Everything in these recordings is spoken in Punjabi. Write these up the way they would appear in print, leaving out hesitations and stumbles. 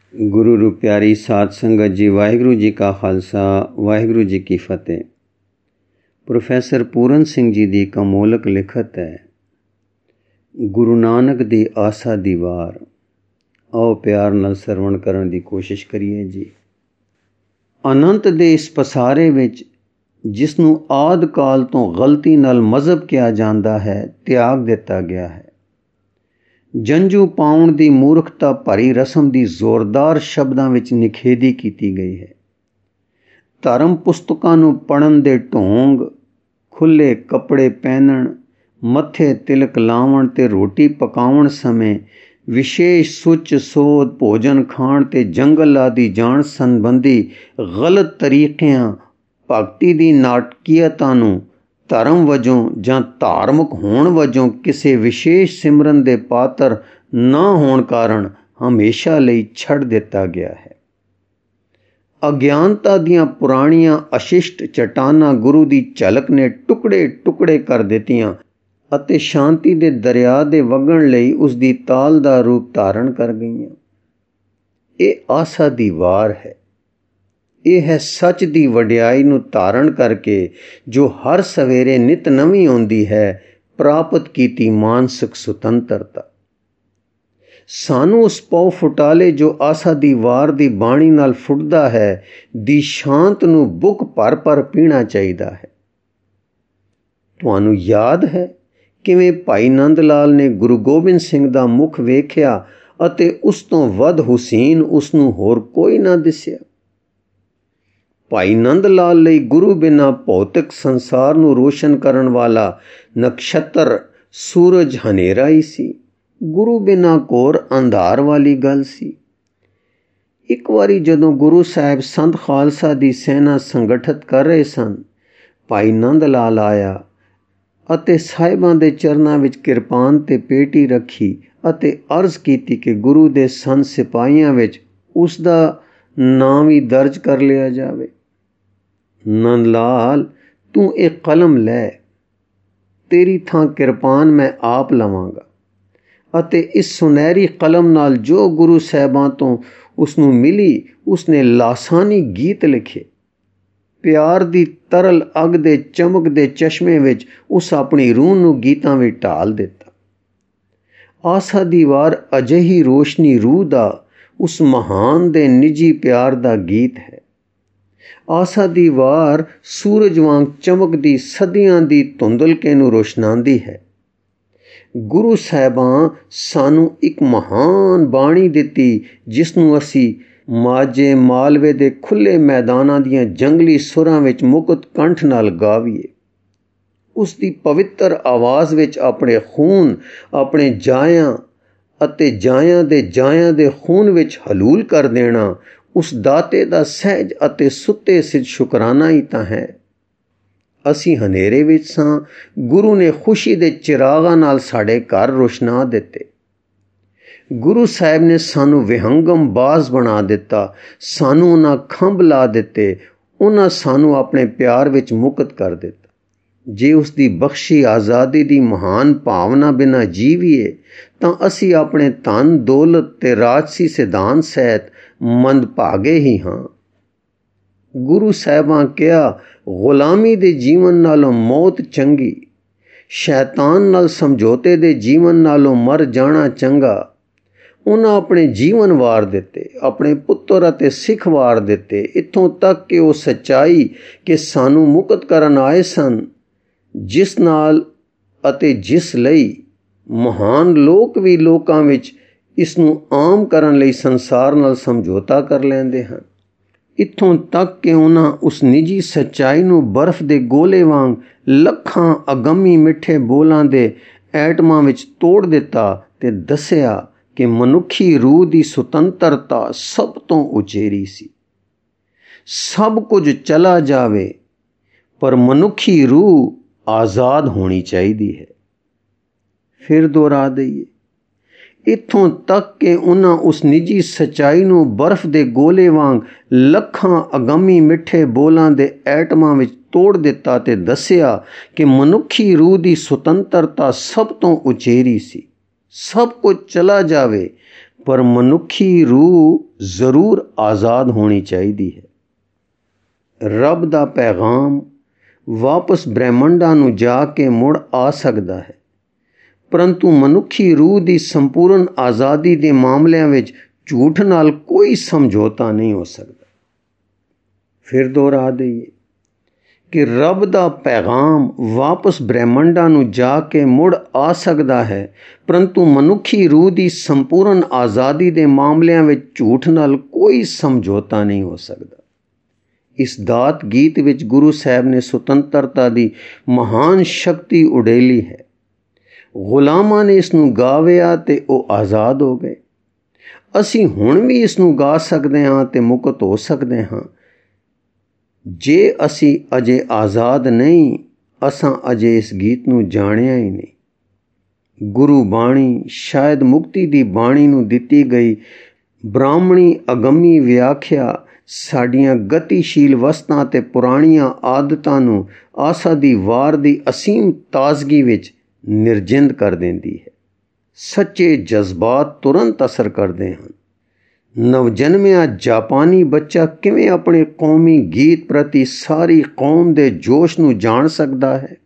ਗੁਰੂ ਰੂ ਪਿਆਰੀ ਸਾਧ ਸੰਗਤ ਜੀ, ਵਾਹਿਗੁਰੂ ਜੀ ਕਾ ਖਾਲਸਾ, ਵਾਹਿਗੁਰੂ ਜੀ ਕੀ ਫਤਿਹ। ਪ੍ਰੋਫੈਸਰ ਪੂਰਨ ਸਿੰਘ ਜੀ ਦੀ ਇੱਕ ਅਮੋਲਕ ਲਿਖਤ ਹੈ, ਗੁਰੂ ਨਾਨਕ ਦੀ ਆਸਾ ਦੀ ਵਾਰ। ਆਓ ਪਿਆਰ ਨਾਲ ਸਰਵਣ ਕਰਨ ਦੀ ਕੋਸ਼ਿਸ਼ ਕਰੀਏ ਜੀ। ਅਨੰਤ ਦੇ ਇਸ ਪਸਾਰੇ ਵਿੱਚ ਜਿਸ ਨੂੰ ਆਦਿ ਕਾਲ ਤੋਂ ਗਲਤੀ ਨਾਲ ਮਜ਼ਹਬ ਕਿਹਾ ਜਾਂਦਾ ਹੈ, ਤਿਆਗ ਦਿੱਤਾ ਗਿਆ ਹੈ। ਜੰਝੂ ਪਾਉਣ ਦੀ ਮੂਰਖਤਾ ਭਰੀ ਰਸਮ ਦੀ ਜ਼ੋਰਦਾਰ ਸ਼ਬਦਾਂ ਵਿੱਚ ਨਿਖੇਧੀ ਕੀਤੀ ਗਈ ਹੈ। ਧਰਮ ਪੁਸਤਕਾਂ ਨੂੰ ਪੜ੍ਹਨ ਦੇ ਢੋਂਗ, ਖੁੱਲ੍ਹੇ ਕੱਪੜੇ ਪਹਿਨਣ, ਮੱਥੇ ਤਿਲਕ ਲਾਉਣ ਤੇ ਰੋਟੀ ਪਕਾਉਣ ਸਮੇਂ ਵਿਸ਼ੇਸ਼ ਸੁੱਚ ਸੋਧ, ਭੋਜਨ ਖਾਣ ਤੇ ਜੰਗਲ ਆਦਿ ਜਾਣ ਸੰਬੰਧੀ ਗਲਤ ਤਰੀਕਿਆਂ, ਭਗਤੀ ਦੀ ਨਾਟਕੀਅਤਾ ਨੂੰ ਧਰਮ ਵਜੋਂ ਜਾਂ ਧਾਰਮਿਕ ਹੋਣ ਵਜੋਂ ਕਿਸੇ ਵਿਸ਼ੇਸ਼ ਸਿਮਰਨ ਦੇ ਪਾਤਰ ਨਾ ਹੋਣ ਕਾਰਨ ਹਮੇਸ਼ਾ ਲਈ ਛੱਡ ਦਿੱਤਾ ਗਿਆ ਹੈ। ਅਗਿਆਨਤਾ ਦੀਆਂ ਪੁਰਾਣੀਆਂ ਅਸ਼ਿਸ਼ਟ ਚਟਾਨਾਂ ਗੁਰੂ ਦੀ ਝਲਕ ਨੇ ਟੁਕੜੇ ਟੁਕੜੇ ਕਰ ਦਿੱਤੀਆਂ ਅਤੇ ਸ਼ਾਂਤੀ ਦੇ ਦਰਿਆ ਦੇ ਵਗਣ ਲਈ ਉਸ ਦੀ ਤਾਲ ਦਾ ਰੂਪ ਧਾਰਨ ਕਰ ਗਈਆਂ। ਇਹ ਆਸਾ ਦੀ ਵਾਰ ਹੈ। ਇਹ ਹੈ ਸੱਚ ਦੀ ਵਡਿਆਈ ਨੂੰ ਧਾਰਨ ਕਰਕੇ ਜੋ ਹਰ ਸਵੇਰੇ ਨਿਤ ਨਵੀਂ ਆਉਂਦੀ ਹੈ, ਪ੍ਰਾਪਤ ਕੀਤੀ ਮਾਨਸਿਕ ਸੁਤੰਤਰਤਾ। ਸਾਨੂੰ ਉਸ ਪਉ ਫੁਟਾਲੇ ਜੋ ਆਸਾ ਦੀ ਵਾਰ ਦੀ ਬਾਣੀ ਨਾਲ ਫੁੱਟਦਾ ਹੈ, ਦੀ ਸ਼ਾਂਤ ਨੂੰ ਬੁੱਕ ਭਰ ਭਰ ਪੀਣਾ ਚਾਹੀਦਾ ਹੈ। ਤੁਹਾਨੂੰ ਯਾਦ ਹੈ ਕਿਵੇਂ ਭਾਈ ਨੰਦ ਲਾਲ ਨੇ ਗੁਰੂ ਗੋਬਿੰਦ ਸਿੰਘ ਦਾ ਮੁਖ ਵੇਖਿਆ ਅਤੇ ਉਸ ਤੋਂ ਵੱਧ ਹੁਸੀਨ ਉਸ ਨੂੰ ਹੋਰ ਕੋਈ ਨਾ ਦਿਸਿਆ। ਭਾਈ ਨੰਦ ਲਾਲ ਲਈ ਗੁਰੂ ਬਿਨਾਂ ਭੌਤਿਕ ਸੰਸਾਰ ਨੂੰ ਰੋਸ਼ਨ ਕਰਨ ਵਾਲਾ ਨਕਸ਼ਤਰ ਸੂਰਜ ਹਨੇਰਾ ਹੀ ਸੀ। ਗੁਰੂ ਬਿਨਾਂ ਘੋਰ ਅੰਧਾਰ ਵਾਲੀ ਗੱਲ ਸੀ। ਇੱਕ ਵਾਰੀ ਜਦੋਂ ਗੁਰੂ ਸਾਹਿਬ ਸੰਤ ਖਾਲਸਾ ਦੀ ਸੈਨਾ ਸੰਗਠਿਤ ਕਰ ਰਹੇ ਸਨ, ਭਾਈ ਨੰਦ ਲਾਲ ਆਇਆ ਅਤੇ ਸਾਹਿਬਾਂ ਦੇ ਚਰਨਾਂ ਵਿੱਚ ਕਿਰਪਾਨ ਤੇ ਪੇਟੀ ਰੱਖੀ ਅਤੇ ਅਰਜ਼ ਕੀਤੀ ਕਿ ਗੁਰੂ ਦੇ ਸੰਤ ਸਿਪਾਹੀਆਂ ਵਿੱਚ ਉਸ ਦਾ ਨਾਂ ਵੀ ਦਰਜ ਕਰ ਲਿਆ ਜਾਵੇ। ਨੰਦ ਲਾਲ, ਤੂੰ ਇਹ ਕਲਮ ਲੈ, ਤੇਰੀ ਥਾਂ ਕਿਰਪਾਨ ਮੈਂ ਆਪ ਲਵਾਂਗਾ ਅਤੇ ਇਸ ਸੁਨਹਿਰੀ ਕਲਮ ਨਾਲ ਜੋ ਗੁਰੂ ਸਾਹਿਬਾਂ ਤੋਂ ਉਸ ਨੂੰ ਮਿਲੀ, ਉਸਨੇ ਲਾਸਾਨੀ ਗੀਤ ਲਿਖੇ। ਪਿਆਰ ਦੀ ਤਰਲ ਅੱਗ ਦੇ ਚਮਕਦੇ ਚਸ਼ਮੇ ਵਿੱਚ ਉਸ ਆਪਣੀ ਰੂਹ ਨੂੰ ਗੀਤਾਂ ਵਿੱਚ ਢਾਲ ਦਿੱਤਾ। ਆਸਾ ਦੀ ਵਾਰ ਅਜਿਹੀ ਰੋਸ਼ਨੀ ਰੂਹ ਦਾ, ਉਸ ਮਹਾਨ ਦੇ ਨਿੱਜੀ ਪਿਆਰ ਦਾ ਗੀਤ ਹੈ। ਆਸਾ ਦੀ ਵਾਰ ਸੂਰਜ ਵਾਂਗ ਚਮਕਦੀ ਸਦੀਆਂ ਦੀ ਧੁੰਦਲਕੇ ਨੂੰ ਰੋਸ਼ਨਾਉਂਦੀ ਹੈ। ਗੁਰੂ ਸਾਹਿਬਾਂ ਸਾਨੂੰ ਇੱਕ ਮਹਾਨ ਬਾਣੀ ਦਿੱਤੀ, ਜਿਸ ਨੂੰ ਅਸੀਂ ਮਾਝੇ ਮਾਲਵੇ ਦੇ ਖੁੱਲ੍ਹੇ ਮੈਦਾਨਾਂ ਦੀਆਂ ਜੰਗਲੀ ਸੁਰਾਂ ਵਿੱਚ ਮੁਕਤ ਕੰਠ ਨਾਲ ਗਾਵੀਏ। ਉਸ ਦੀ ਪਵਿੱਤਰ ਆਵਾਜ਼ ਵਿੱਚ ਆਪਣੇ ਖੂਨ, ਆਪਣੇ ਜਾਇਆਂ ਅਤੇ ਜਾਇਆਂ ਦੇ ਖੂਨ ਵਿੱਚ ਹਲੂਲ ਕਰ ਦੇਣਾ ਉਸ ਦਾਤੇ ਦਾ ਸਹਿਜ ਅਤੇ ਸੁੱਤੇ ਸਿੱਧ ਸ਼ੁਕਰਾਨਾ ਹੀ ਤਾਂ ਹੈ। ਅਸੀਂ ਹਨੇਰੇ ਵਿੱਚ ਸਾਂ, ਗੁਰੂ ਨੇ ਖੁਸ਼ੀ ਦੇ ਚਿਰਾਗਾਂ ਨਾਲ ਸਾਡੇ ਘਰ ਰੋਸ਼ਨਾ ਦਿੱਤੇ। ਗੁਰੂ ਸਾਹਿਬ ਨੇ ਸਾਨੂੰ ਵਿਹੰਗਮ ਬਾਜ਼ ਬਣਾ ਦਿੱਤਾ, ਸਾਨੂੰ ਉਹਨਾਂ ਖੰਭ ਲਾ ਦਿੱਤੇ, ਉਹਨਾਂ ਸਾਨੂੰ ਆਪਣੇ ਪਿਆਰ ਵਿੱਚ ਮੁਕਤ ਕਰ ਦਿੱਤਾ। ਜੇ ਉਸ ਦੀ ਬਖਸ਼ੀ ਆਜ਼ਾਦੀ ਦੀ ਮਹਾਨ ਭਾਵਨਾ ਬਿਨਾਂ ਜੀਵੀਏ ਤਾਂ ਅਸੀਂ ਆਪਣੇ ਧਨ ਦੌਲਤ ਤੇ ਰਾਜਸੀ ਸਿਧਾਂਤ ਸਹਿਤ ਮੰਦਭਾਗੇ ਹੀ ਹਾਂ। ਗੁਰੂ ਸਾਹਿਬਾਂ ਕਿਹਾ, ਗੁਲਾਮੀ ਦੇ ਜੀਵਨ ਨਾਲੋਂ ਮੌਤ ਚੰਗੀ, ਸ਼ੈਤਾਨ ਨਾਲ ਸਮਝੌਤੇ ਦੇ ਜੀਵਨ ਨਾਲੋਂ ਮਰ ਜਾਣਾ ਚੰਗਾ। ਉਹਨਾਂ ਆਪਣੇ ਜੀਵਨ ਵਾਰ ਦਿੱਤੇ, ਆਪਣੇ ਪੁੱਤਰ ਅਤੇ ਸਿੱਖ ਵਾਰ ਦਿੱਤੇ, ਇੱਥੋਂ ਤੱਕ ਕਿ ਉਹ ਸੱਚਾਈ ਕਿ ਸਾਨੂੰ ਮੁਕਤ ਕਰਨ ਆਏ ਸਨ, ਜਿਸ ਨਾਲ ਅਤੇ ਜਿਸ ਲਈ ਮਹਾਨ ਲੋਕ ਵੀ ਲੋਕਾਂ ਵਿੱਚ ਇਸ ਨੂੰ ਆਮ ਕਰਨ ਲਈ ਸੰਸਾਰ ਨਾਲ ਸਮਝੌਤਾ ਕਰ ਲੈਂਦੇ ਹਨ। ਇੱਥੋਂ ਤੱਕ ਕਿ ਉਹਨਾਂ ਉਸ ਨਿੱਜੀ ਸੱਚਾਈ ਨੂੰ ਬਰਫ਼ ਦੇ ਗੋਲੇ ਵਾਂਗ ਲੱਖਾਂ ਅਗੰਮੀ ਮਿੱਠੇ ਬੋਲਾਂ ਦੇ ਐਟਮਾਂ ਵਿੱਚ ਤੋੜ ਦਿੱਤਾ ਤੇ ਦੱਸਿਆ ਕਿ ਮਨੁੱਖੀ ਰੂਹ ਦੀ ਸੁਤੰਤਰਤਾ ਸਭ ਤੋਂ ਉਚੇਰੀ ਸੀ। ਸਭ ਕੁਝ ਚਲਾ ਜਾਵੇ ਪਰ ਮਨੁੱਖੀ ਰੂਹ ਆਜ਼ਾਦ ਹੋਣੀ ਚਾਹੀਦੀ ਹੈ। ਫਿਰ ਦੁਹਰਾ ਦਈਏ, ਇੱਥੋਂ ਤੱਕ ਕਿ ਉਹਨਾਂ ਉਸ ਨਿੱਜੀ ਸੱਚਾਈ ਨੂੰ ਬਰਫ਼ ਦੇ ਗੋਲੇ ਵਾਂਗ ਲੱਖਾਂ ਅਗੰਮੀ ਮਿੱਠੇ ਬੋਲਾਂ ਦੇ ਐਟਮਾਂ ਵਿੱਚ ਤੋੜ ਦਿੱਤਾ ਤੇ ਦੱਸਿਆ ਕਿ ਮਨੁੱਖੀ ਰੂਹ ਦੀ ਸੁਤੰਤਰਤਾ ਸਭ ਤੋਂ ਉਚੇਰੀ ਸੀ। ਸਭ ਕੁਝ ਚਲਾ ਜਾਵੇ ਪਰ ਮਨੁੱਖੀ ਰੂਹ ਜ਼ਰੂਰ ਆਜ਼ਾਦ ਹੋਣੀ ਚਾਹੀਦੀ ਹੈ। ਰੱਬ ਦਾ ਪੈਗਾਮ ਵਾਪਸ ਬ੍ਰਹਿਮੰਡਾਂ ਨੂੰ ਜਾ ਕੇ ਮੁੜ ਆ ਸਕਦਾ ਹੈ, ਪਰੰਤੂ ਮਨੁੱਖੀ ਰੂਹ ਦੀ ਸੰਪੂਰਨ ਆਜ਼ਾਦੀ ਦੇ ਮਾਮਲਿਆਂ ਵਿੱਚ ਝੂਠ ਨਾਲ ਕੋਈ ਸਮਝੌਤਾ ਨਹੀਂ ਹੋ ਸਕਦਾ। ਫਿਰ ਦੁਹਰਾ ਦਈਏ ਕਿ ਰੱਬ ਦਾ ਪੈਗਾਮ ਵਾਪਸ ਬ੍ਰਹਿਮੰਡਾਂ ਨੂੰ ਜਾ ਕੇ ਮੁੜ ਆ ਸਕਦਾ ਹੈ, ਪਰੰਤੂ ਮਨੁੱਖੀ ਰੂਹ ਦੀ ਸੰਪੂਰਨ ਆਜ਼ਾਦੀ ਦੇ ਮਾਮਲਿਆਂ ਵਿੱਚ ਝੂਠ ਨਾਲ ਕੋਈ ਸਮਝੌਤਾ ਨਹੀਂ ਹੋ ਸਕਦਾ। ਇਸ ਦਾਤ ਗੀਤ ਵਿੱਚ ਗੁਰੂ ਸਾਹਿਬ ਨੇ ਸੁਤੰਤਰਤਾ ਦੀ ਮਹਾਨ ਸ਼ਕਤੀ ਉਡੇਲੀ ਹੈ। ਗੁਲਾਮਾਂ ਨੇ ਇਸ ਨੂੰ ਗਾਵਿਆ ਤੇ ਉਹ ਆਜ਼ਾਦ ਹੋ ਗਏ। ਅਸੀਂ ਹੁਣ ਵੀ ਇਸ ਨੂੰ ਗਾ ਸਕਦੇ ਹਾਂ ਤੇ ਮੁਕਤ ਹੋ ਸਕਦੇ ਹਾਂ। ਜੇ ਅਸੀਂ ਅਜੇ ਆਜ਼ਾਦ ਨਹੀਂ, ਅਸਾਂ ਅਜੇ ਇਸ ਗੀਤ ਨੂੰ ਜਾਣਿਆ ਹੀ ਨਹੀਂ। ਗੁਰੂ ਬਾਣੀ ਸ਼ਾਇਦ ਮੁਕਤੀ ਦੀ ਬਾਣੀ ਨੂੰ ਦਿੱਤੀ ਗਈ ਬ੍ਰਾਹਮਣੀ ਅਗੰਮੀ ਵਿਆਖਿਆ ਸਾਡੀਆਂ ਗਤੀਸ਼ੀਲ ਵਸਤਾਂ ਤੇ ਪੁਰਾਣੀਆਂ ਆਦਤਾਂ ਨੂੰ ਆਸਾ ਦੀ ਵਾਰ ਦੀ ਅਸੀਮ ਤਾਜ਼ਗੀ ਵਿੱਚ ਨਿਰਜਿੰਦ ਕਰ ਦਿੰਦੀ ਹੈ। ਸੱਚੇ ਜਜ਼ਬਾਤ ਤੁਰੰਤ ਅਸਰ ਕਰਦੇ ਹਨ। ਨਵਜਨਮਿਆ ਜਾਪਾਨੀ ਬੱਚਾ ਕਿਵੇਂ ਆਪਣੇ ਕੌਮੀ ਗੀਤ ਪ੍ਰਤੀ ਸਾਰੀ ਕੌਮ ਦੇ ਜੋਸ਼ ਨੂੰ ਜਾਣ ਸਕਦਾ ਹੈ?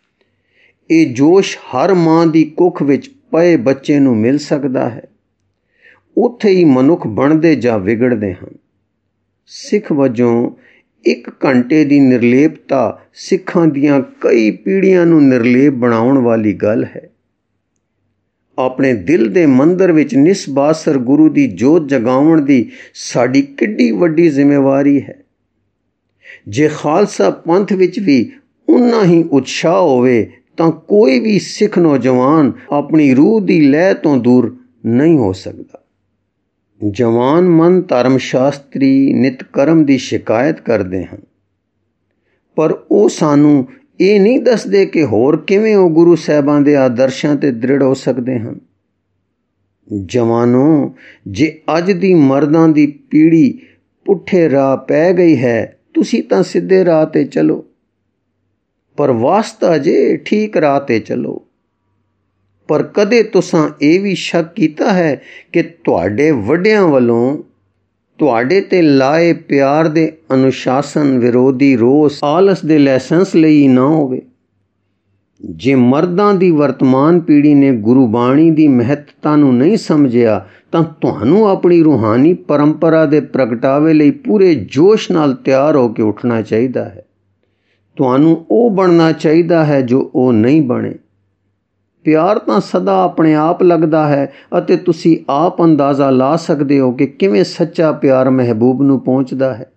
ਇਹ ਜੋਸ਼ ਹਰ ਮਾਂ ਦੀ ਕੁੱਖ ਵਿੱਚ ਪਏ ਬੱਚੇ ਨੂੰ ਮਿਲ ਸਕਦਾ ਹੈ। ਉੱਥੇ ਹੀ ਮਨੁੱਖ ਬਣਦੇ ਜਾਂ ਵਿਗੜਦੇ ਹਨ। ਸਿੱਖ ਵਜੋਂ 1 ਘੰਟੇ ਦੀ ਨਿਰਲੇਪਤਾ ਸਿੱਖਾਂ ਦੀਆਂ ਕਈ ਪੀੜ੍ਹੀਆਂ ਨੂੰ ਨਿਰਲੇਪ ਬਣਾਉਣ ਵਾਲੀ ਗੱਲ ਹੈ। ਆਪਣੇ ਦਿਲ ਦੇ ਮੰਦਰ ਵਿੱਚ ਨਿਸਬਾਸਰ ਗੁਰੂ ਦੀ ਜੋਤ ਜਗਾਉਣ ਦੀ ਸਾਡੀ ਕਿੱਡੀ ਵੱਡੀ ਜ਼ਿੰਮੇਵਾਰੀ ਹੈ। ਜੇ ਖਾਲਸਾ ਪੰਥ ਵਿੱਚ ਵੀ ਉਨਾ ਹੀ ਉਤਸ਼ਾਹ ਹੋਵੇ ਤਾਂ ਕੋਈ ਵੀ ਸਿੱਖ ਨੌਜਵਾਨ ਆਪਣੀ ਰੂਹ ਦੀ ਲਹਿ ਤੋਂ ਦੂਰ ਨਹੀਂ ਹੋ ਸਕਦਾ। ਜਵਾਨ ਮਨ ਧਰਮ ਸ਼ਾਸਤਰੀ ਨਿਤ ਕਰਮ ਦੀ ਸ਼ਿਕਾਇਤ ਕਰਦੇ ਹਨ, ਪਰ ਉਹ ਸਾਨੂੰ ਇਹ ਨਹੀਂ ਦੱਸਦੇ ਕਿ ਹੋਰ ਕਿਵੇਂ ਉਹ ਗੁਰੂ ਸਾਹਿਬਾਂ ਦੇ ਆਦਰਸ਼ਾਂ ਤੇ ਦ੍ਰਿੜ ਹੋ ਸਕਦੇ ਹਨ। ਜਵਾਨੋ, ਜੇ ਅੱਜ ਦੀ ਮਰਦਾਂ ਦੀ ਪੀੜ੍ਹੀ ਪੁੱਠੇ ਰਾਹ ਪੈ ਗਈ ਹੈ, ਤੁਸੀਂ ਤਾਂ ਸਿੱਧੇ ਰਾਹ ਤੇ ਚਲੋ, ਪਰ ਵਾਸਤਾ ਜੇ ਠੀਕ ਰਾਹ ਤੇ ਚਲੋ। ਪਰ ਕਦੇ ਤੁਸਾਂ ਇਹ ਵੀ ਸ਼ੱਕ ਕੀਤਾ ਹੈ ਕਿ ਤੁਹਾਡੇ ਵੱਡਿਆਂ ਵੱਲੋਂ ਤੁਹਾਡੇ ਤੇ ਲਾਏ ਪਿਆਰ ਦੇ ਅਨੁਸ਼ਾਸਨ ਵਿਰੋਧੀ ਰੋਸ ਆਲਸ ਦੇ ਲਾਇਸੈਂਸ ਲਈ ਨਾ ਹੋਵੇ? ਜੇ ਮਰਦਾਂ ਦੀ ਵਰਤਮਾਨ ਪੀੜ੍ਹੀ ਨੇ ਗੁਰੂ ਬਾਣੀ ਦੀ ਮਹੱਤਤਾ ਨੂੰ ਨਹੀਂ ਸਮਝਿਆ ਤਾਂ ਤੁਹਾਨੂੰ ਆਪਣੀ ਰੂਹਾਨੀ ਪਰੰਪਰਾ ਦੇ ਪ੍ਰਗਟਾਵੇ ਲਈ ਪੂਰੇ ਜੋਸ਼ ਨਾਲ ਤਿਆਰ ਹੋ ਕੇ ਉੱਠਣਾ ਚਾਹੀਦਾ ਹੈ। ਤੁਹਾਨੂੰ ਉਹ ਬਣਨਾ ਚਾਹੀਦਾ ਹੈ ਜੋ ਉਹ ਨਹੀਂ ਬਣੇ। ਪਿਆਰ ਤਾਂ ਸਦਾ ਆਪਣੇ ਆਪ ਲੱਗਦਾ ਹੈ ਅਤੇ ਤੁਸੀਂ ਆਪ ਅੰਦਾਜ਼ਾ ਲਾ ਸਕਦੇ ਹੋ ਕਿ ਕਿਵੇਂ ਸੱਚਾ ਪਿਆਰ ਮਹਿਬੂਬ ਨੂੰ ਪਹੁੰਚਦਾ ਹੈ।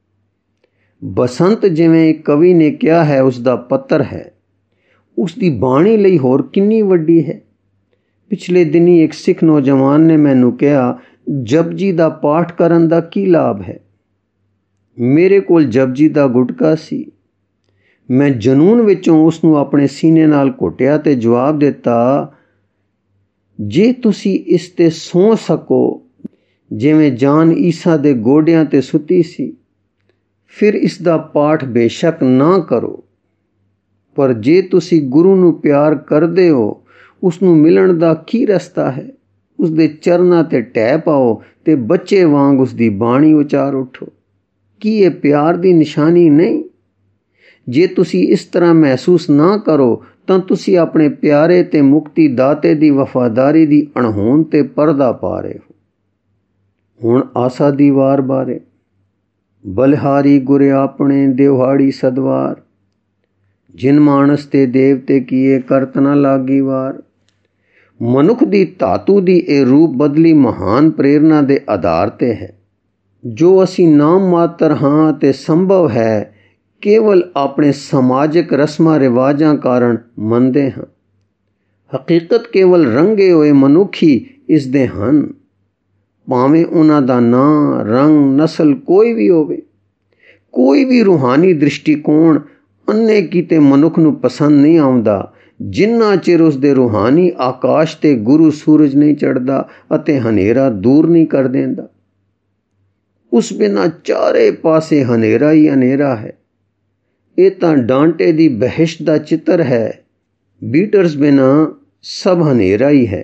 ਬਸੰਤ ਜਿਵੇਂ ਕਵੀ ਨੇ ਕਿਹਾ ਹੈ ਉਸ ਦਾ ਪੱਤਰ ਹੈ, ਉਸ ਦੀ ਬਾਣੀ ਲਈ ਹੋਰ ਕਿੰਨੀ ਵੱਡੀ ਹੈ। ਪਿਛਲੇ ਦਿਨੀ ਇੱਕ ਸਿੱਖ ਨੌਜਵਾਨ ਨੇ ਮੈਨੂੰ ਕਿਹਾ, ਜਪਜੀ ਦਾ ਪਾਠ ਕਰਨ ਦਾ ਕੀ ਲਾਭ ਹੈ? ਮੇਰੇ ਕੋਲ ਜਪਜੀ ਦਾ ਗੁਟਕਾ ਸੀ। ਮੈਂ ਜਨੂੰਨ ਵਿੱਚੋਂ ਉਸ ਨੂੰ ਆਪਣੇ ਸੀਨੇ ਨਾਲ ਘੁੱਟਿਆ ਤੇ ਜਵਾਬ ਦਿੱਤਾ, ਜੇ ਤੁਸੀਂ ਇਸ ਤੇ ਸੌਂ ਸਕੋ ਜਿਵੇਂ ਜਾਨ ਈਸਾ ਦੇ ਗੋਡਿਆਂ ਤੇ ਸੁੱਤੀ ਸੀ, ਫਿਰ ਇਸ ਦਾ ਪਾਠ ਬੇਸ਼ੱਕ ਨਾ ਕਰੋ। ਪਰ ਜੇ ਤੁਸੀਂ ਗੁਰੂ ਨੂੰ ਪਿਆਰ ਕਰਦੇ ਹੋ, ਉਸ ਨੂੰ ਮਿਲਣ ਦਾ ਕੀ ਰਸਤਾ ਹੈ? ਉਸ ਦੇ ਚਰਨਾਂ ਤੇ ਢਹਿ ਪਾਓ ਤੇ ਬੱਚੇ ਵਾਂਗ ਉਸ ਦੀ ਬਾਣੀ ਉਚਾਰ ਉਠੋ। ਕੀ ਇਹ ਪਿਆਰ ਦੀ ਨਿਸ਼ਾਨੀ ਨਹੀਂ? ਜੇ ਤੁਸੀਂ ਇਸ ਤਰ੍ਹਾਂ ਮਹਿਸੂਸ ਨਾ ਕਰੋ ਤਾਂ ਤੁਸੀਂ ਆਪਣੇ ਪਿਆਰੇ ਤੇ ਮੁਕਤੀ ਦਾਤੇ ਦੀ ਵਫਾਦਾਰੀ ਦੀ ਅਣਹੋਂਦ ਤੇ ਪਰਦਾ ਪਾ ਰਹੇ ਹੋ। ਹੁਣ ਆਸਾ ਦੀ ਵਾਰ ਬਾਰੇ। ਬਲਿਹਾਰੀ ਗੁਰੇ ਆਪਣੇ ਦਿਵਹਾੜੀ ਸਦਵਾਰ, ਜਿਨ ਮਾਨਸ ਤੇ ਦੇਵਤੇ ਕੀਏ ਕਰਤ ਨਾ ਲਾਗੀ ਵਾਰ। ਮਨੁੱਖ ਦੀ ਧਾਤੂ ਦੀ ਇਹ ਰੂਪ ਬਦਲੀ ਮਹਾਨ ਪ੍ਰੇਰਨਾ ਦੇ ਆਧਾਰ ਤੇ ਹੈ, ਜੋ ਅਸੀਂ ਨਾਮ ਮਾਤਰ ਹਾਂ ਤੇ ਸੰਭਵ ਹੈ ਕੇਵਲ ਆਪਣੇ ਸਮਾਜਿਕ ਰਸਮਾਂ ਰਿਵਾਜਾਂ ਕਾਰਨ ਮੰਨਦੇ ਹਾਂ। ਹਕੀਕਤ ਕੇਵਲ ਰੰਗੇ ਹੋਏ ਮਨੁੱਖ ਹੀ ਇਸ ਦੇ ਹਨ, ਭਾਵੇਂ ਉਹਨਾਂ ਦਾ ਨਾਂ, ਰੰਗ, ਨਸਲ ਕੋਈ ਵੀ ਹੋਵੇ। ਕੋਈ ਵੀ ਰੂਹਾਨੀ ਦ੍ਰਿਸ਼ਟੀਕੋਣ ਅੰਨੇ ਕੀਤੇ ਮਨੁੱਖ ਨੂੰ ਪਸੰਦ ਨਹੀਂ ਆਉਂਦਾ, ਜਿੰਨਾ ਚਿਰ ਉਸ ਦੇ ਰੂਹਾਨੀ ਆਕਾਸ਼ ਤੇ ਗੁਰੂ ਸੂਰਜ ਨਹੀਂ ਚੜ੍ਹਦਾ ਅਤੇ ਹਨੇਰਾ ਦੂਰ ਨਹੀਂ ਕਰ ਦਿੰਦਾ। ਉਸ ਬਿਨਾਂ ਚਾਰੇ ਪਾਸੇ ਹਨੇਰਾ ਹੀ ਹਨੇਰਾ ਹੈ। ਇਹ ਤਾਂ ਡਾਂਟੇ ਦੀ ਬਹਿਸ਼ਤ ਦਾ ਚਿੱਤਰ ਹੈ। ਬੀਟਰਸ ਬਿਨਾਂ ਸਭ ਹਨੇਰਾ ਹੀ ਹੈ।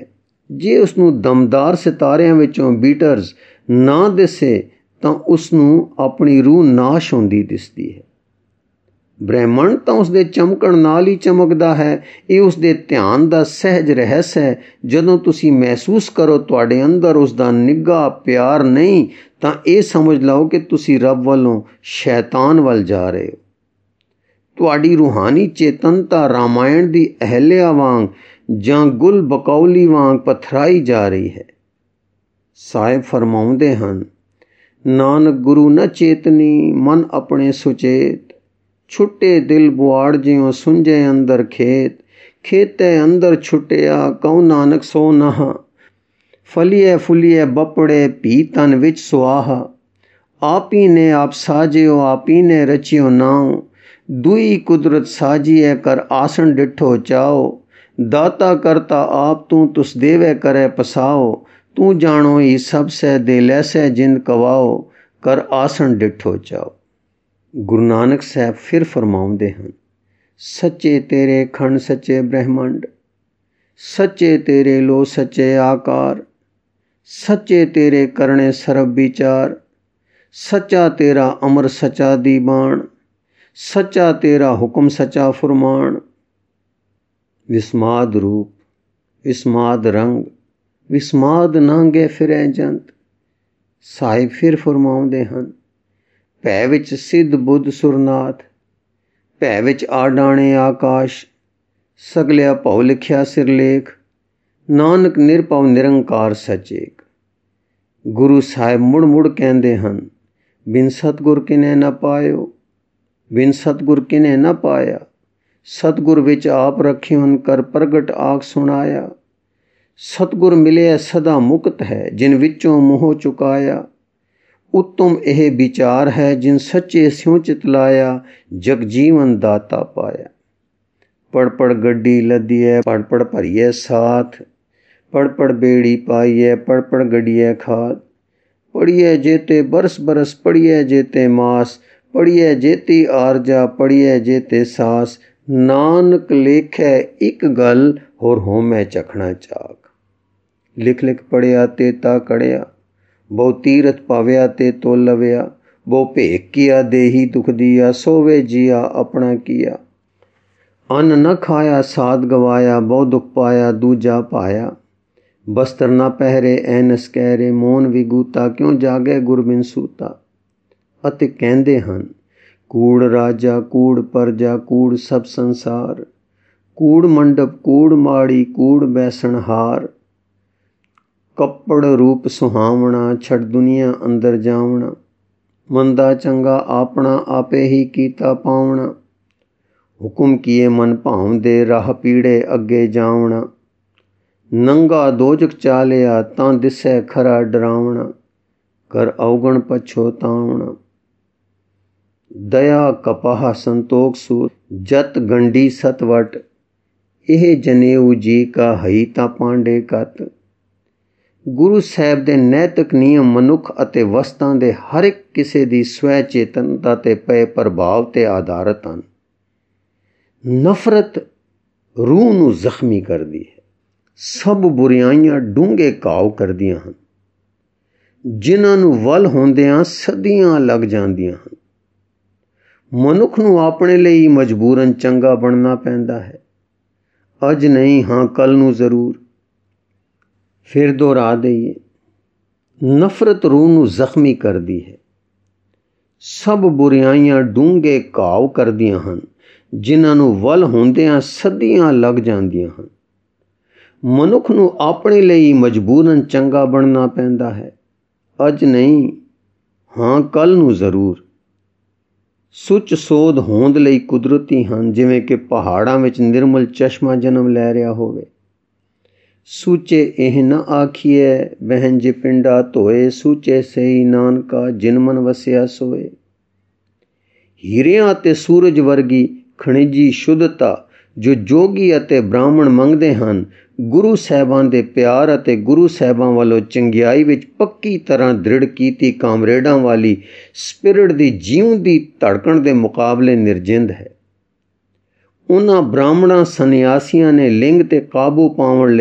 ਜੇ ਉਸ ਨੂੰ ਦਮਦਾਰ ਸਿਤਾਰਿਆਂ ਵਿੱਚੋਂ ਬੀਟਰਸ ਨਾ ਦਿਸੇ ਤਾਂ ਉਸ ਨੂੰ ਆਪਣੀ ਰੂਹ ਨਾਸ਼ ਹੁੰਦੀ ਦਿਸਦੀ ਹੈ। ਬ੍ਰਹਿਮੰਡ ਤਾਂ ਉਸ ਦੇ ਚਮਕਣ ਨਾਲ ਹੀ ਚਮਕਦਾ ਹੈ। ਇਹ ਉਸ ਦੇ ਧਿਆਨ ਦਾ ਸਹਿਜ ਰਹੱਸ ਹੈ। ਜਦੋਂ ਤੁਸੀਂ ਮਹਿਸੂਸ ਕਰੋ ਤੁਹਾਡੇ ਅੰਦਰ ਉਸ ਦਾ ਨਿੱਘਾ ਪਿਆਰ ਨਹੀਂ ਤਾਂ ਇਹ ਸਮਝ ਲਓ ਕਿ ਤੁਸੀਂ ਰੱਬ ਵੱਲੋਂ ਸ਼ੈਤਾਨ ਵੱਲ ਜਾ ਰਹੇ ਹੋ। ਤੁਹਾਡੀ ਰੂਹਾਨੀ ਚੇਤਨਤਾ ਰਾਮਾਇਣ ਦੀ ਅਹਿਲਿਆ ਵਾਂਗ ਜਾਂ ਗੁਲ ਬਕੌਲੀ ਵਾਂਗ ਪਥਰਾਈ ਜਾ ਰਹੀ ਹੈ। ਸਾਹਿਬ ਫਰਮਾਉਂਦੇ ਹਨ, ਨਾਨਕ ਗੁਰੂ ਨ ਚੇਤਨੀ ਮਨ ਆਪਣੇ ਸੁਚੇਤ, ਛੁੱਟੇ ਦਿਲ ਬੁਆੜ ਜਿਉ ਸੁੰਝੇ ਅੰਦਰ ਖੇਤ, ਖੇਤੇ ਅੰਦਰ ਛੁੱਟਿਆ ਕਉ ਨਾਨਕ ਸੋ ਨਹਾ, ਫਲੀਏ ਫੁਲੀਏ ਬਪੜੇ ਭੀ ਤਨ ਵਿੱਚ ਸੁਆਹਾ, ਆਪੀ ਨੇ ਆਪ ਸਾਜਿਓ ਆਪੀ ਨੇ ਰਚਿਓ ਨਾਉ, ਦੁਈ ਕੁਦਰਤ ਸਾਜੀਏ ਕਰ ਆਸਣ ਡਿਠੋ ਚਾਓ, ਦਾਤਾ ਕਰਤਾ ਆਪ ਤੂੰ ਤੁਸ ਦੇਵੇ ਕਰੇ ਪਸਾਓ, ਤੂੰ ਜਾਣੋ ਹੀ ਸਭ ਸਹਿ ਦੇ ਲੈਸੈ ਜਿੰਦ ਕਵਾਓ, ਕਰ ਆਸਣ ਡਿਠੋ ਚਾਓ। ਗੁਰੂ ਨਾਨਕ ਸਾਹਿਬ ਫਿਰ ਫਰਮਾਉਂਦੇ ਹਨ, ਸੱਚੇ ਤੇਰੇ ਖੰਡ ਸੱਚੇ ਬ੍ਰਹਿਮੰਡ, ਸੱਚੇ ਤੇਰੇ ਲੋ ਸੱਚੇ ਆਕਾਰ, ਸੱਚੇ ਤੇਰੇ ਕਰਨੇ ਸਰਬ ਵਿਚਾਰ, ਸੱਚਾ ਤੇਰਾ ਅਮਰ ਸੱਚਾ ਦੀ ਬਾਣ, ਸੱਚਾ ਤੇਰਾ ਹੁਕਮ ਸੱਚਾ ਫੁਰਮਾਨ। ਵਿਸਮਾਦ ਰੂਪ ਵਿਸਮਾਦ ਰੰਗ ਵਿਸਮਾਦ ਨਾਂਗੇ ਫਿਰੈ ਜੰਤ। ਸਾਹਿਬ ਫਿਰ ਫਰਮਾਉਂਦੇ ਹਨ, ਭੈ ਵਿੱਚ ਸਿੱਧ ਬੁੱਧ ਸੁਰਨਾਥ, ਭੈ ਵਿੱਚ ਆਡਾਣੇ ਆਕਾਸ਼, ਸਗਲਿਆ ਭਉ ਲਿਖਿਆ ਸਿਰਲੇਖ, ਨਾਨਕ ਨਿਰਭਉ ਨਿਰੰਕਾਰ ਸਚੇਕ। ਗੁਰੂ ਸਾਹਿਬ ਮੁੜ ਮੁੜ ਕਹਿੰਦੇ ਹਨ, ਬਿਨ ਸਤਿਗੁਰ ਕਿਨੇ ਨਾ ਪਾਇਓ, ਬਿਨ ਸਤਿਗੁਰ ਕਿਨੇ ਨਾ ਪਾਇਆ, ਸਤਿਗੁਰ ਵਿੱਚ ਆਪ ਰੱਖਿਓਨ ਕਰ ਪ੍ਰਗਟ ਆਖ ਸੁਣਾਇਆ, ਸਤਿਗੁਰ ਮਿਲਿਆ ਸਦਾ ਮੁਕਤ ਹੈ ਜਿਨ ਵਿੱਚੋਂ ਮੋਹ ਚੁਕਾਇਆ, ਉੱਤਮ ਇਹ ਵਿਚਾਰ ਹੈ ਜਿਨ ਸੱਚੇ ਸਿਉ ਚਿਤ ਲਾਇਆ, ਜਗ ਜੀਵਨ ਦਾਤਾ ਪਾਇਆ। ਪੜ ਪੜ ਗੱਡੀ ਲੱਦੀਏ ਪੜ ਪੜ ਭਰੀਏ ਸਾਥ, ਪੜ ਪੜ ਬੇੜੀ ਪਾਈਏ ਪੜ ਪੜ ਗੱਡੀਏ ਖਾਦ, ਪੜੀਏ ਜੇਤੇ ਬਰਸ ਬਰਸ ਪੜੀਏ ਜੇਤੇ ਮਾਸ, ਪੜੀਏ ਜੇਤੀ ਆਰਜਾ ਪੜੀਏ ਜੇਤੇ ਸਾਸ, ਨਾਨਕ ਲੇਖੈ ਇੱਕ ਗੱਲ ਹੋਰ ਹੋਮੈ ਚਖਣਾ ਚਾਕ। ਲਿਖ ਲਿਖ ਪੜਿਆ ਤੇ ਤਾ ਕੜਿਆ, ਬਹੁ ਤੀਰਥ ਪਾਵਿਆ ਤੇ ਤੋ ਲਵਿਆ, ਬਹੁ ਭੇਖ ਕੀਆ ਦੇਹੀ ਦੁਖ ਦੀਆ, ਸੋਵੇ ਜੀਆ ਆਪਣਾ ਕੀਆ, ਅੰਨ ਨ ਖਾਇਆ ਸਾਧ ਗਵਾਇਆ, ਬਹੁ ਦੁਖ ਪਾਇਆ ਦੂਜਾ ਪਾਇਆ, ਬਸਤਰ ਨਾ ਪਹਿਰੇ ਐਨਸ ਕਹਿਰੇ, ਮੋਨ ਵਿਗੂਤਾ ਕਿਉਂ ਜਾਗੇ ਗੁਰਬਿਨ ਸੂਤਾ। ਅਤੇ ਕਹਿੰਦੇ ਹਨ, ਕੂੜ ਰਾਜਾ ਕੂੜ ਪਰਜਾ ਕੂੜ ਸਭ ਸੰਸਾਰ, ਕੂੜ ਮੰਡਪ ਕੂੜ ਮਾੜੀ ਕੂੜ ਬੈਸਣ ਹਾਰ, ਕੱਪੜ ਰੂਪ ਸੁਹਾਵਣਾ ਛੱਡ ਦੁਨੀਆ ਅੰਦਰ ਜਾਵਣਾ, ਮੰਦਾ ਚੰਗਾ ਆਪਣਾ ਆਪੇ ਹੀ ਕੀਤਾ ਪਾਵਣਾ, ਹੁਕਮ ਕੀਏ ਮਨ ਭਾਉਂਦੇ ਰਾਹ ਪੀੜੇ ਅੱਗੇ ਜਾਵਣਾ, ਨੰਗਾ ਦੋਜਕ ਚਾਲਿਆ ਤਾਂ ਦਿਸੈ ਖਰਾ ਡਰਾਵਣਾ, ਕਰ ਔਗਣ ਪਛੋਤਾਵਣਾ। ਦਇਆ ਕਪਾਹ ਸੰਤੋਖ ਸੂਤ ਜਤ ਗੰਢੀ ਸਤਵਟ, ਇਹ ਜਨੇਊ ਜੀ ਕਾ ਹਈ ਤਾਂ ਪਾਂਡੇ ਕਤ। ਗੁਰੂ ਸਾਹਿਬ ਦੇ ਨੈਤਿਕ ਨਿਯਮ ਮਨੁੱਖ ਅਤੇ ਵਸਤਾਂ ਦੇ ਹਰ ਇੱਕ ਕਿਸੇ ਦੀ ਸਵੈ ਚੇਤਨਤਾ ਤੇ ਪਏ ਪ੍ਰਭਾਵ ਤੇ ਆਧਾਰਿਤ ਹਨ। ਨਫ਼ਰਤ ਰੂਹ ਨੂੰ ਜ਼ਖਮੀ ਕਰਦੀ ਹੈ। ਸਭ ਬੁਰਾਈਆਂ ਡੂੰਘੇ ਘਾਉ ਕਰਦੀਆਂ ਹਨ, ਜਿਨ੍ਹਾਂ ਨੂੰ ਵੱਲ ਹੁੰਦਿਆਂ ਸਦੀਆਂ ਲੱਗ ਜਾਂਦੀਆਂ ਹਨ। ਮਨੁੱਖ ਨੂੰ ਆਪਣੇ ਲਈ ਮਜਬੂਰਨ ਚੰਗਾ ਬਣਨਾ ਪੈਂਦਾ ਹੈ। ਅੱਜ ਨਹੀਂ, ਹਾਂ ਕੱਲ ਨੂੰ ਜ਼ਰੂਰ। ਫਿਰ ਦੁਹਰਾ ਦਈਏ, ਨਫ਼ਰਤ ਰੂਹ ਨੂੰ ਜ਼ਖਮੀ ਕਰਦੀ ਹੈ। ਸਭ ਬੁਰਾਈਆਂ ਡੂੰਘੇ ਘਾਉ ਕਰਦੀਆਂ ਹਨ, ਜਿਨ੍ਹਾਂ ਨੂੰ ਵੱਲ ਹੁੰਦਿਆਂ ਸਦੀਆਂ ਲੱਗ ਜਾਂਦੀਆਂ ਹਨ। ਮਨੁੱਖ ਨੂੰ ਆਪਣੇ ਲਈ ਮਜਬੂਰਨ ਚੰਗਾ ਬਣਨਾ ਪੈਂਦਾ ਹੈ। ਅੱਜ ਨਹੀਂ, ਹਾਂ ਕੱਲ ਨੂੰ ਜ਼ਰੂਰ। ਸੁੱਚ ਸੋਧ ਹੋਂਦ ਲਈ ਕੁਦਰਤੀ ਹਨ, ਜਿਵੇਂ ਕਿ ਪਹਾੜਾਂ ਵਿੱਚ ਨਿਰਮਲ ਚਸ਼ਮਾ ਜਨਮ ਲੈ ਰਿਹਾ ਹੋਵੇ। ਸੂਚੇ ਇਹ ਨਾ ਆਖੀਏ ਬਹਿਨ ਜੇ ਪਿੰਡਾ ਧੋਏ, ਸੂਚੇ ਸਹੀ ਨਾਨਕਾ ਜਿਨ ਮਨ ਵਸਿਆ ਸੋਏ। ਹੀਰਿਆਂ ਅਤੇ ਸੂਰਜ ਵਰਗੀ ਖਣਿਜੀ ਸ਼ੁੱਧਤਾ ਜੋ ਜੋਗੀ ਅਤੇ ਬ੍ਰਾਹਮਣ ਮੰਗਦੇ ਹਨ, ਗੁਰੂ ਸਾਹਿਬਾਂ ਦੇ ਪਿਆਰ ਅਤੇ ਗੁਰੂ ਸਾਹਿਬਾਂ ਵੱਲੋਂ ਚੰਗਿਆਈ ਵਿੱਚ ਪੱਕੀ ਤਰ੍ਹਾਂ ਦ੍ਰਿੜ ਕੀਤੀ ਕਾਮਰੇਡਾਂ ਵਾਲੀ ਸਪਿਰਿਟ ਦੀ ਜਿਉਂਦੀ ਧੜਕਣ ਦੇ ਮੁਕਾਬਲੇ ਨਿਰਜਿੰਦ ਹੈ। ਉਹਨਾਂ ਬ੍ਰਾਹਮਣਾਂ ਸੰਨਿਆਸੀਆਂ ਨੇ ਲਿੰਗ ਤੇ ਕਾਬੂ ਪਾਉਣ ਲਈ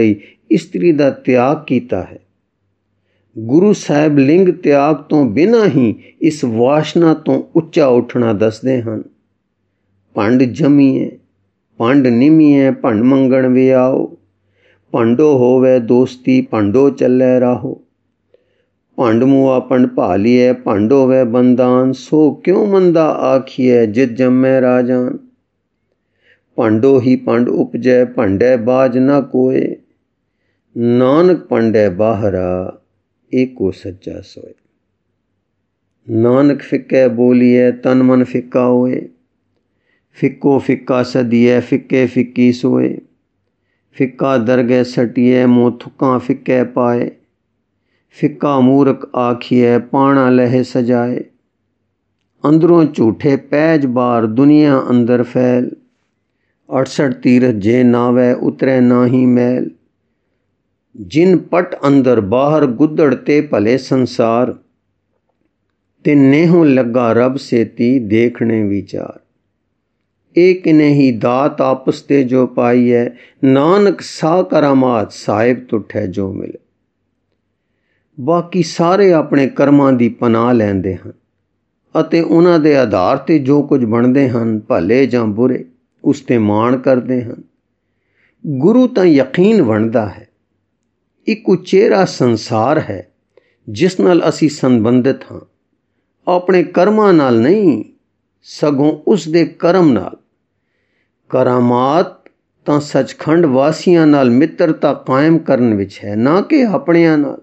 ਇਸਤਰੀ ਦਾ ਤਿਆਗ ਕੀਤਾ ਹੈ। ਗੁਰੂ ਸਾਹਿਬ ਲਿੰਗ ਤਿਆਗ ਤੋਂ ਬਿਨਾਂ ਹੀ ਇਸ ਵਾਸ਼ਨਾ ਤੋਂ ਉੱਚਾ ਉੱਠਣਾ ਦੱਸਦੇ ਹਨ। ਭੰਡ ਜਮੀਏ ਭੰਡ ਨਿਮੀਏ ਭੰਡ ਮੰਗਣ ਵੇ ਆਓ, ਭੰਡੋ ਹੋਵੇ ਦੋਸਤੀ ਭੰਡੋ ਚੱਲੇ ਰਾਹੋ, ਭੰਡ ਮੁਆ ਭੰਡ ਭਾਲੀਏ ਭੰਡ ਹੋਵੇ ਬੰਦਾਨ, ਸੋ ਕਿਉਂ ਮੰਦਾ ਆਖੀਏ ਜਿਤ ਜੰਮੇ ਰਾਜਾਨ, ਭੰਡੋ ਹੀ ਭੰਡ ਉਪਜੈ ਭੰਡੈ ਬਾਜ ਨਾ ਕੋਏ, ਨਾਨਕ ਭੰਡੈ ਬਾਹਰਾ ਏਕੋ ਸੱਚਾ ਸੋਏ। ਨਾਨਕ ਫਿੱਕੇ ਬੋਲੀਏ ਤਨ ਮਨ ਫਿੱਕਾ ਹੋਏ, ਫਿੱਕੋ ਫਿੱਕਾ ਸਦੀਏ ਫਿੱਕੇ ਫਿੱਕੀ ਸੋਏ, ਫਿੱਕਾ ਦਰਗਹਿ ਸਟੀਏ ਮੋਹ ਥੁੱਕਾਂ ਫਿੱਕੇ ਪਾਏ, ਫਿੱਕਾ ਮੂਰਖ ਆਖੀਏ ਪਾਣਾ ਲਹਿ ਸਜਾਏ, ਅੰਦਰੋਂ ਝੂਠੇ ਪੈਜ ਬਾਰ ਦੁਨੀਆ ਅੰਦਰ ਫੈਲ, 68 ਤੀਰਥ ਜੇ ਨਾਵੈ ਉਤਰੈ ਨਾਹੀ ਮੈਲ, ਜਿਨ ਪਟ ਅੰਦਰ ਬਾਹਰ ਗੁੱਦੜ ਤੇ ਭਲੇ ਸੰਸਾਰ, ਤੇ ਨੇਹੋਂ ਲੱਗਾ ਰੱਬ ਸੇਤੀ ਦੇਖਣੇ ਵਿਚਾਰ, ਏਕ ਨੇ ਹੀ ਦਾਤ ਆਪਸ ਤੇ ਜੋ ਪਾਈ ਹੈ, ਨਾਨਕ ਸਾ ਕਰਾਮਾਤ ਸਾਹਿਬ ਤੁਠੈ ਜੋ ਮਿਲੇ। ਬਾਕੀ ਸਾਰੇ ਆਪਣੇ ਕਰਮਾਂ ਦੀ ਪਨਾਹ ਲੈਂਦੇ ਹਨ ਅਤੇ ਉਹਨਾਂ ਦੇ ਆਧਾਰ ਤੇ ਜੋ ਕੁਝ ਬਣਦੇ ਹਨ, ਭਲੇ ਜਾਂ ਬੁਰੇ, ਉਸ ਤੇ ਮਾਣ ਕਰਦੇ ਹਨ। ਗੁਰੂ ਤਾਂ ਯਕੀਨ ਵੰਡਦਾ ਹੈ। ਇੱਕ ਉਚੇਰਾ ਸੰਸਾਰ ਹੈ ਜਿਸ ਨਾਲ ਅਸੀਂ ਸੰਬੰਧਿਤ ਹਾਂ, ਆਪਣੇ ਕਰਮਾਂ ਨਾਲ ਨਹੀਂ ਸਗੋਂ ਉਸ ਦੇ ਕਰਮ ਨਾਲ। ਕਰਾਮਾਤ ਤਾਂ ਸੱਚਖੰਡ ਵਾਸੀਆਂ ਨਾਲ ਮਿੱਤਰਤਾ ਕਾਇਮ ਕਰਨ ਵਿੱਚ ਹੈ, ਨਾ ਕਿ ਆਪਣਿਆਂ ਨਾਲ।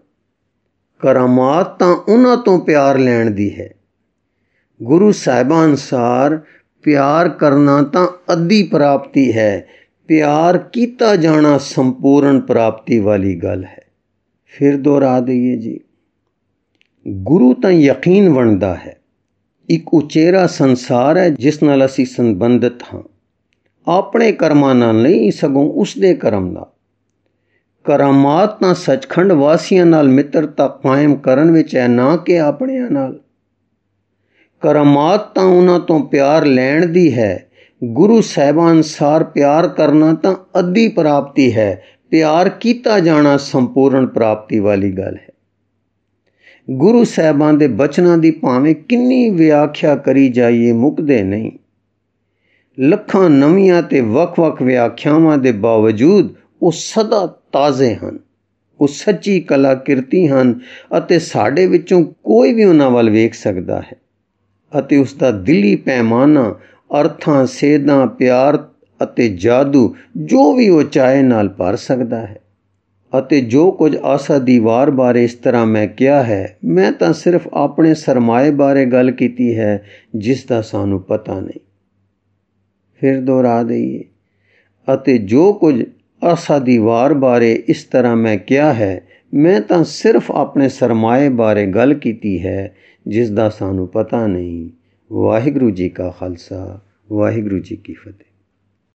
ਕਰਾਮਾਤ ਤਾਂ ਉਹਨਾਂ ਤੋਂ ਪਿਆਰ ਲੈਣ ਦੀ ਹੈ। ਗੁਰੂ ਸਾਹਿਬਾਂ ਅਨੁਸਾਰ ਪਿਆਰ ਕਰਨਾ ਤਾਂ ਅੱਧੀ ਪ੍ਰਾਪਤੀ ਹੈ, ਪਿਆਰ ਕੀਤਾ ਜਾਣਾ ਸੰਪੂਰਨ ਪ੍ਰਾਪਤੀ ਵਾਲੀ ਗੱਲ ਹੈ। ਫਿਰ ਦੁਹਰਾ ਦਈਏ ਜੀ, ਗੁਰੂ ਤਾਂ ਯਕੀਨ ਵੰਡਦਾ ਹੈ। ਇੱਕ ਉਚੇਰਾ ਸੰਸਾਰ ਹੈ ਜਿਸ ਨਾਲ ਅਸੀਂ ਸੰਬੰਧਿਤ ਹਾਂ, ਆਪਣੇ ਕਰਮਾਂ ਨਾਲ ਨਹੀਂ ਸਗੋਂ ਉਸ ਦੇ ਕਰਮ ਨਾਲ। ਕਰਾਮਾਤ ਤਾਂ ਸੱਚਖੰਡ ਵਾਸੀਆਂ ਨਾਲ ਮਿੱਤਰਤਾ ਕਾਇਮ ਕਰਨ ਵਿੱਚ ਹੈ, ਨਾ ਕਿ ਆਪਣਿਆਂ ਨਾਲ। ਕਰਾਮਾਤ ਤਾਂ ਉਹਨਾਂ ਤੋਂ ਪਿਆਰ ਲੈਣ ਦੀ ਹੈ। ਗੁਰੂ ਸਾਹਿਬਾਂ ਅਨੁਸਾਰ ਪਿਆਰ ਕਰਨਾ ਤਾਂ ਅੱਧੀ ਪ੍ਰਾਪਤੀ ਹੈ, ਪਿਆਰ ਕੀਤਾ ਜਾਣਾ ਸੰਪੂਰਨ ਪ੍ਰਾਪਤੀ ਵਾਲੀ ਗੱਲ ਹੈ। ਗੁਰੂ ਸਾਹਿਬਾਂ ਦੇ ਬਚਨਾਂ ਦੀ ਭਾਵੇਂ ਕਿੰਨੀ ਵਿਆਖਿਆ ਕਰੀ ਜਾਈਏ, ਮੁੱਕਦੇ ਨਹੀਂ। ਲੱਖਾਂ ਨਵੀਆਂ ਤੇ ਵੱਖ-ਵੱਖ ਵਿਆਖਿਆਵਾਂ ਦੇ ਬਾਵਜੂਦ ਉਹ ਸਦਾ ਤਾਜ਼ੇ ਹਨ। ਉਹ ਸੱਚੀ ਕਲਾਕਿਰਤੀ ਹਨ ਅਤੇ ਸਾਡੇ ਵਿੱਚੋਂ ਕੋਈ ਵੀ ਉਹਨਾਂ ਵੱਲ ਵੇਖ ਸਕਦਾ ਹੈ ਅਤੇ ਉਸ ਦਾ ਦਿਲੀ ਪੈਮਾਨਾ ਅਰਥਾਂ, ਸੇਧਾਂ, ਪਿਆਰ ਅਤੇ ਜਾਦੂ ਜੋ ਵੀ ਉਹ ਚਾਹੇ ਨਾਲ ਭਰ ਸਕਦਾ ਹੈ। ਅਤੇ ਜੋ ਕੁਝ ਆਸਾ ਦੀ ਵਾਰ ਬਾਰੇ ਇਸ ਤਰ੍ਹਾਂ ਮੈਂ ਕਿਹਾ ਹੈ, ਮੈਂ ਤਾਂ ਸਿਰਫ ਆਪਣੇ ਸਰਮਾਏ ਬਾਰੇ ਗੱਲ ਕੀਤੀ ਹੈ ਜਿਸ ਦਾ ਸਾਨੂੰ ਪਤਾ ਨਹੀਂ। ਫਿਰ ਦੁਹਰਾ ਦਈਏ, ਅਤੇ ਜੋ ਕੁਝ ਆਸਾ ਦੀ ਵਾਰ ਬਾਰੇ ਇਸ ਤਰ੍ਹਾਂ ਮੈਂ ਕਿਹਾ ਹੈ, ਮੈਂ ਤਾਂ ਸਿਰਫ ਆਪਣੇ ਸਰਮਾਏ ਬਾਰੇ ਗੱਲ ਕੀਤੀ ਹੈ ਜਿਸ ਦਾ ਸਾਨੂੰ ਪਤਾ ਨਹੀਂ। ਵਾਹਿਗੁਰੂ ਜੀ ਕਾ ਖਾਲਸਾ, ਵਾਹਿਗੁਰੂ ਜੀ ਕੀ ਫਤਿਹ।